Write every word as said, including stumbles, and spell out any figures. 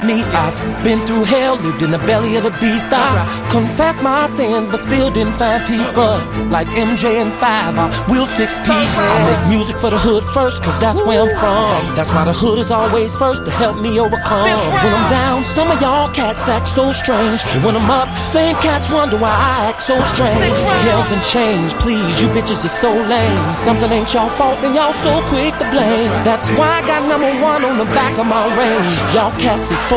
me. I've been through hell, lived in the belly of the beast. I right. confessed my sins, but still didn't find peace. But like M J and Five, I will six P. I make music for the hood first, cause that's where I'm from. That's why the hood is always first to help me overcome. When I'm down, some of y'all cats act so strange. And when I'm up, same cats wonder why I act so strange. Yells and change, please, you bitches are so lame. Something ain't y'all fault and y'all so quick to blame. That's why I got number one on the back of my range. Y'all cats is